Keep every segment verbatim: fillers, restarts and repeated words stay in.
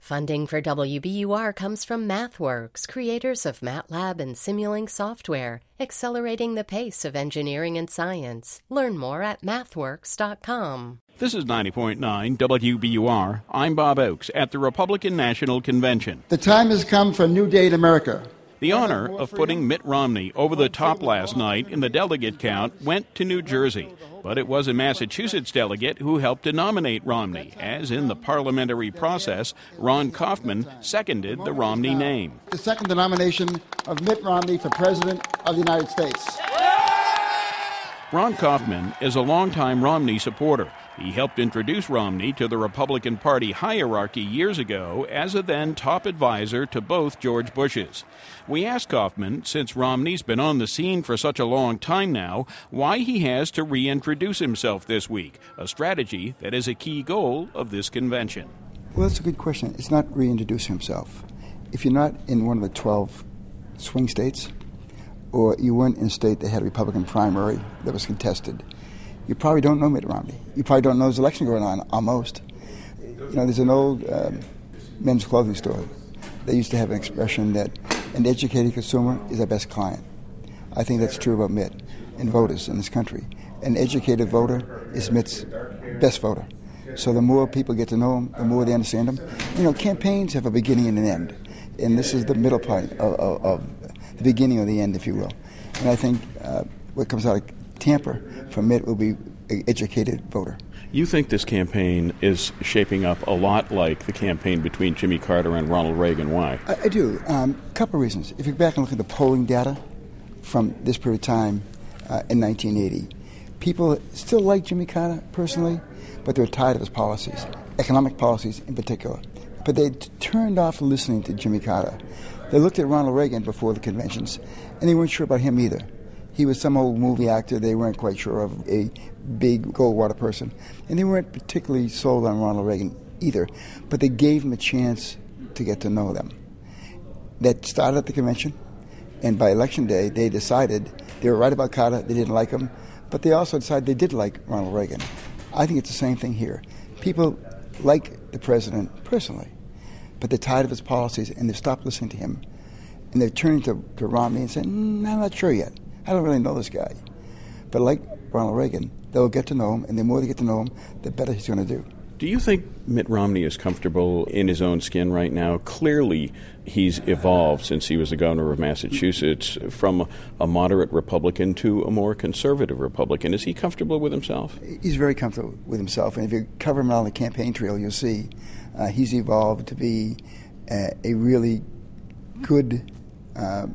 Funding for W B U R comes from MathWorks, creators of MATLAB and Simulink software, accelerating the pace of engineering and science. Learn more at mathworks dot com. This is ninety point nine W B U R. I'm Bob Oakes at the Republican National Convention. The time has come for a new day in America. The honor of putting Mitt Romney over the top last night in the delegate count went to New Jersey. But it was a Massachusetts delegate who helped to nominate Romney, as in the parliamentary process, Ron Kaufman seconded the Romney name. To second the nomination of Mitt Romney for President of the United States. Ron Kaufman is a longtime Romney supporter. He helped introduce Romney to the Republican Party hierarchy years ago as a then top advisor to both George Bushes. We asked Kaufman, since Romney's been on the scene for such a long time now, why he has to reintroduce himself this week, a strategy that is a key goal of this convention. Well, that's a good question. It's not reintroduce himself. If you're not in one of the twelve swing states, or you weren't in a state that had a Republican primary that was contested, you probably don't know Mitt Romney. You probably don't know there's an election going on, almost. You know, there's an old um, men's clothing store. They used to have an expression that an educated consumer is our best client. I think that's true about Mitt and voters in this country. An educated voter is Mitt's best voter. So the more people get to know him, the more they understand him. You know, campaigns have a beginning and an end. And this is the middle point of, of, of the beginning or the end, if you will. And I think uh, what comes out of Tampa from Mitt will be an educated voter. You think this campaign is shaping up a lot like the campaign between Jimmy Carter and Ronald Reagan. Why? I, I do. A um, couple of reasons. If you go back and look at the polling data from this period of time uh, in nineteen eighty, people still like Jimmy Carter personally, but they were tired of his policies, economic policies in particular. But they t- turned off listening to Jimmy Carter. They looked at Ronald Reagan before the conventions, and they weren't sure about him either. He was some old movie actor they weren't quite sure of, a big Goldwater person. And they weren't particularly sold on Ronald Reagan either, but they gave him a chance to get to know them. That started at the convention, and by election day, they decided they were right about Carter, they didn't like him, but they also decided they did like Ronald Reagan. I think it's the same thing here. People like the president personally, but they're tired of his policies, and they've stopped listening to him. And they're turning to, to Romney and saying, mm, I'm not sure yet. I don't really know this guy. But like Ronald Reagan, they'll get to know him, and the more they get to know him, the better he's going to do. Do you think Mitt Romney is comfortable in his own skin right now? Clearly, he's evolved since he was the governor of Massachusetts from a moderate Republican to a more conservative Republican. Is he comfortable with himself? He's very comfortable with himself. And if you cover him on the campaign trail, you'll see uh, he's evolved to be a, a really good uh,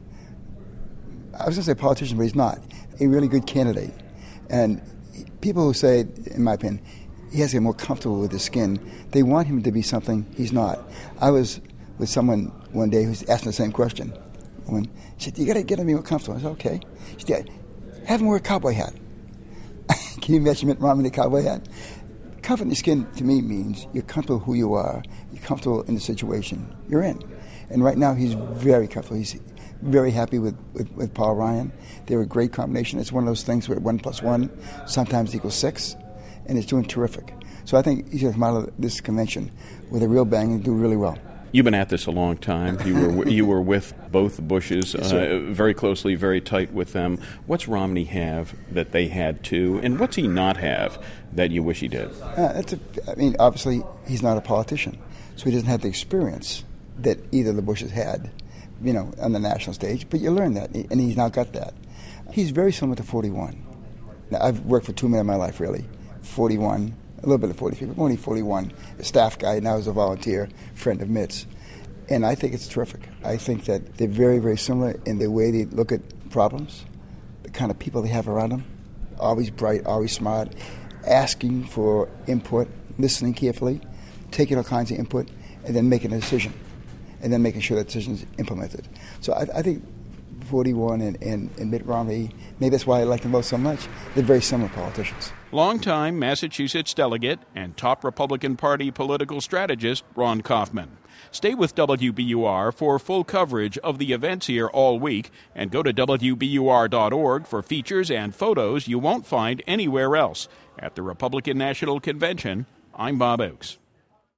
I was going to say politician, but he's not. A really good candidate. And people who say, in my opinion, he has to get more comfortable with his skin, they want him to be something he's not. I was with someone one day who's asking the same question. When she said, you got to get him more comfortable. I said, okay. She said, have him wear a cowboy hat. Can you imagine Mitt Romney in a cowboy hat? Comfort in your skin, to me, means you're comfortable who you are. You're comfortable in the situation you're in. And right now, he's very comfortable. He's very happy with, with, with Paul Ryan. They're a great combination. It's one of those things where one plus one sometimes equals six, and it's doing terrific. So I think he's going to come out of this convention with a real bang and do really well. You've been at this a long time. You were you were with both Bushes, yes, uh, very closely, very tight with them. What's Romney have that they had too, and what's he not have that you wish he did? Uh, that's a, I mean, obviously, he's not a politician, so he doesn't have the experience that either of the Bushes had, you know, on the national stage, but you learn that, and he's now got that. He's very similar to forty-one. Now, I've worked for two men in my life, really. forty-one, a little bit of forty-three, but only forty-one. A staff guy, now as a volunteer, friend of Mitt's. And I think it's terrific. I think that they're very, very similar in the way they look at problems, the kind of people they have around them, always bright, always smart, asking for input, listening carefully, taking all kinds of input, and then making a decision. And then making sure that decision is implemented. So I, I think forty-one and, and, and Mitt Romney, maybe that's why I like them both so much, they're very similar politicians. Longtime Massachusetts delegate and top Republican Party political strategist Ron Kaufman. Stay with W B U R for full coverage of the events here all week, and go to W B U R dot org for features and photos you won't find anywhere else. At the Republican National Convention, I'm Bob Oakes.